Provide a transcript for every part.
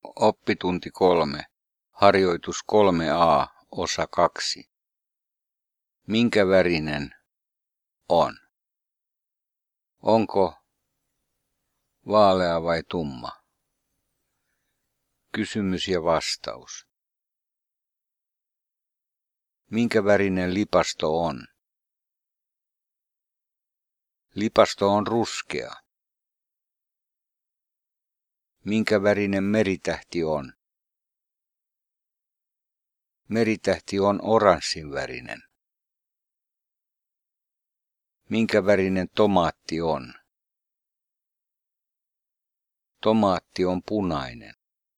Oppitunti 3, harjoitus 3a, osa 2. Minkä värinen on? Onko vaalea vai tumma? Kysymys ja vastaus. Minkä värinen lipasto on? Lipasto on ruskea. Minkä värinen meritähti on? Meritähti on oranssin värinen. Minkä värinen tomaatti on? Tomaatti on punainen.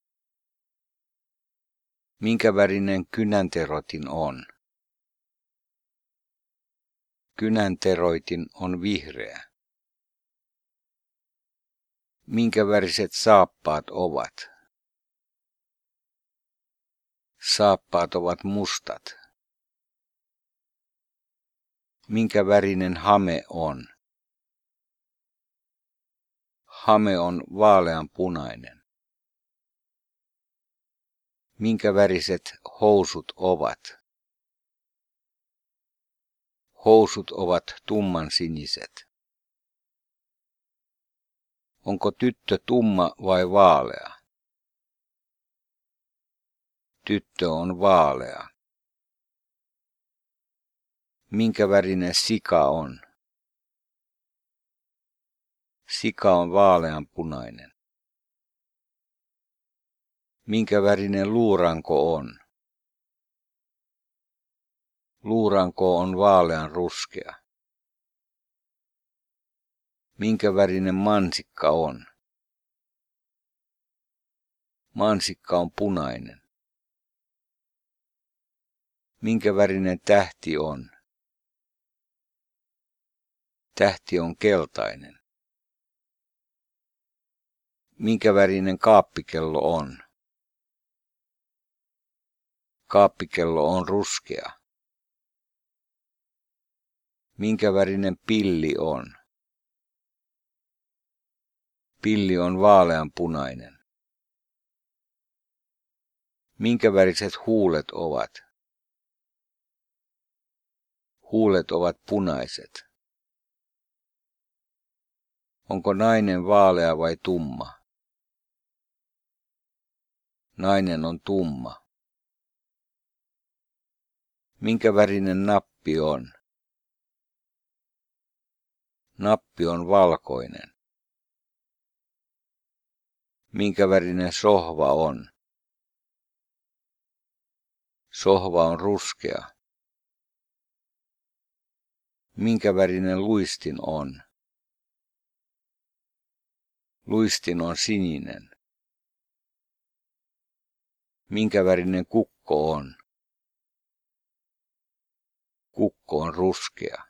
Minkä värinen kynänteroitin on? Kynänteroitin on vihreä. Minkä väriset saappaat ovat? Saappaat ovat mustat. Minkä värinen hame on? Hame on vaaleanpunainen. Minkä väriset housut ovat? Housut ovat tummansiniset. Onko tyttö tumma vai vaalea? Tyttö on vaalea. Minkä värinen sika on? Sika on vaaleanpunainen. Minkä värinen luuranko on? Luuranko on vaaleanruskea. Minkä värinen mansikka on? Mansikka on punainen. Minkä värinen tähti on? Tähti on keltainen. Minkä värinen kaappikello on? Kaappikello on ruskea. Minkä värinen pilli on? Pilli on vaaleanpunainen. Minkä väriset huulet ovat? Huulet ovat punaiset. Onko nainen vaalea vai tumma? Nainen on tumma. Minkä värinen nappi on? Nappi on valkoinen. Minkä värinen sohva on? Sohva on ruskea. Minkä värinen luistin on? Luistin on sininen. Minkä värinen kukko on? Kukko on ruskea.